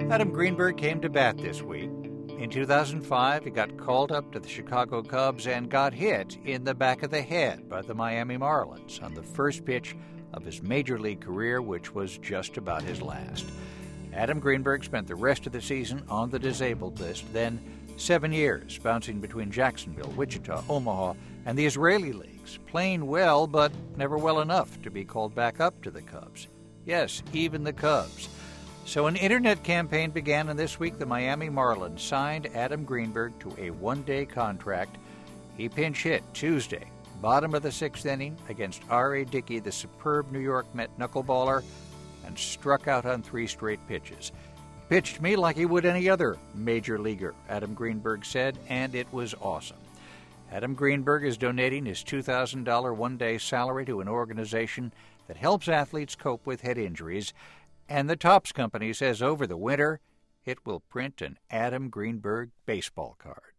Adam Greenberg came to bat this week. In 2005, he got called up to the Chicago Cubs and got hit in the back of the head by the Miami Marlins on the first pitch of his major league career, which was just about his last. Adam Greenberg spent the rest of the season on the disabled list, then 7 years bouncing between Jacksonville, Wichita, Omaha, and the Israeli leagues, playing well but never well enough to be called back up to the Cubs. Yes, even the Cubs. So an internet campaign began, and this week the Miami Marlins signed Adam Greenberg to a one-day contract. He pinch hit Tuesday, bottom of the sixth inning, against R.A. Dickey, the superb New York Met knuckleballer, and struck out on 3 straight pitches. Pitched me like he would any other major leaguer, Adam Greenberg said, and it was awesome. Adam Greenberg is donating his $2,000 one-day salary to an organization that helps athletes cope with head injuries, and the Topps company says over the winter it will print an Adam Greenberg baseball card.